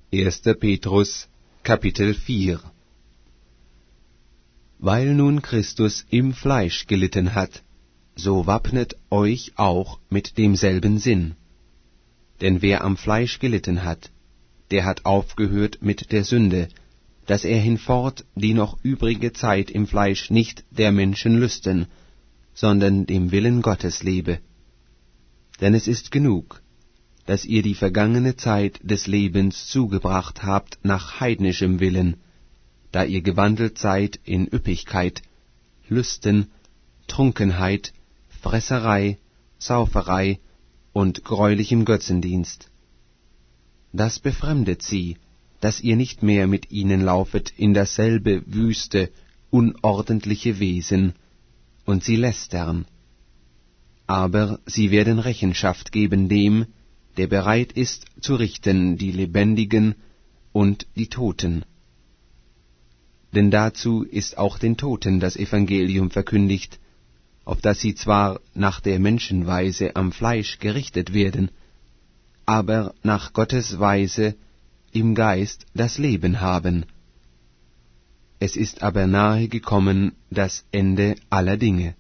1. Petrus, Kapitel 4. Weil nun Christus im Fleisch gelitten hat, so wappnet euch auch mit demselben Sinn. Denn wer am Fleisch gelitten hat, der hat aufgehört mit der Sünde, dass er hinfort die noch übrige Zeit im Fleisch nicht der Menschen Lüsten, sondern dem Willen Gottes lebe. Denn es ist genug, dass ihr die vergangene Zeit des Lebens zugebracht habt nach heidnischem Willen, da ihr gewandelt seid in Üppigkeit, Lüsten, Trunkenheit, Fresserei, Sauferei und greulichem Götzendienst. Das befremdet sie, dass ihr nicht mehr mit ihnen laufet in dasselbe wüste, unordentliche Wesen, und sie lästern. Aber sie werden Rechenschaft geben dem, der bereit ist zu richten die Lebendigen und die Toten. Denn dazu ist auch den Toten das Evangelium verkündigt, auf dass sie zwar nach der Menschenweise am Fleisch gerichtet werden, aber nach Gottes Weise im Geist das Leben haben. Es ist aber nahe gekommen das Ende aller Dinge.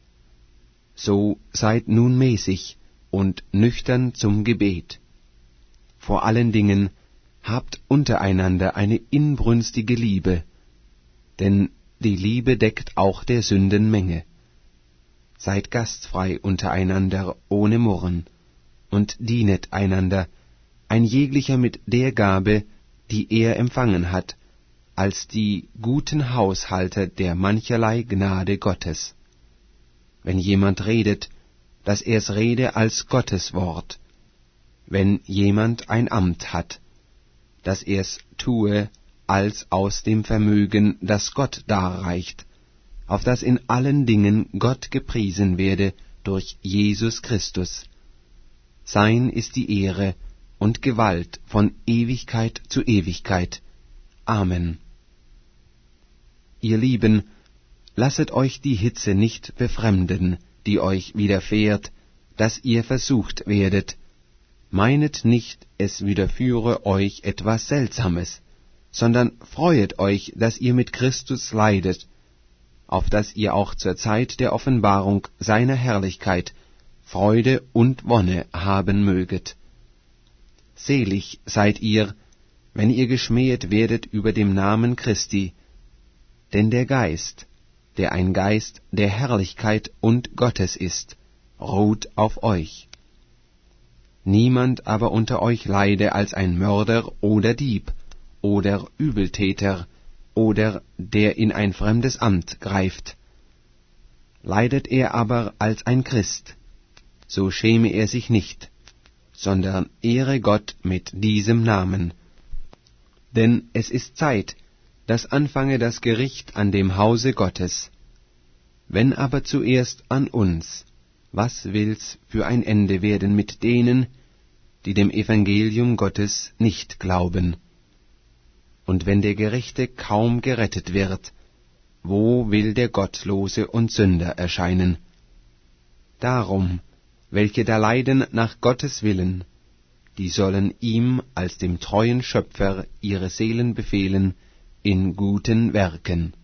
So seid nun mäßig und nüchtern zum Gebet. Vor allen Dingen habt untereinander eine inbrünstige Liebe, denn die Liebe deckt auch der Sünden Menge. Seid gastfrei untereinander ohne Murren, und dienet einander, ein jeglicher mit der Gabe, die er empfangen hat, als die guten Haushalter der mancherlei Gnade Gottes. Wenn jemand redet, dass er's rede als Gottes Wort. Wenn jemand ein Amt hat, dass er's tue als aus dem Vermögen, das Gott darreicht, auf dass in allen Dingen Gott gepriesen werde durch Jesus Christus. Sein ist die Ehre und Gewalt von Ewigkeit zu Ewigkeit. Amen. Ihr Lieben, lasset euch die Hitze nicht befremden, die euch widerfährt, dass ihr versucht werdet. Meinet nicht, es widerführe euch etwas Seltsames, sondern freuet euch, dass ihr mit Christus leidet, auf dass ihr auch zur Zeit der Offenbarung seiner Herrlichkeit Freude und Wonne haben möget. Selig seid ihr, wenn ihr geschmähet werdet über dem Namen Christi, denn der Geist, der ein Geist der Herrlichkeit und Gottes ist, ruht auf euch. Niemand aber unter euch leide als ein Mörder oder Dieb oder Übeltäter oder der in ein fremdes Amt greift. Leidet er aber als ein Christ, so schäme er sich nicht, sondern ehre Gott mit diesem Namen. Denn es ist Zeit, dass anfange das Gericht an dem Hause Gottes. Wenn aber zuerst an uns, was will's für ein Ende werden mit denen, die dem Evangelium Gottes nicht glauben? Und wenn der Gerechte kaum gerettet wird, wo will der Gottlose und Sünder erscheinen? Darum, welche da leiden nach Gottes Willen, die sollen ihm als dem treuen Schöpfer ihre Seelen befehlen in guten Werken.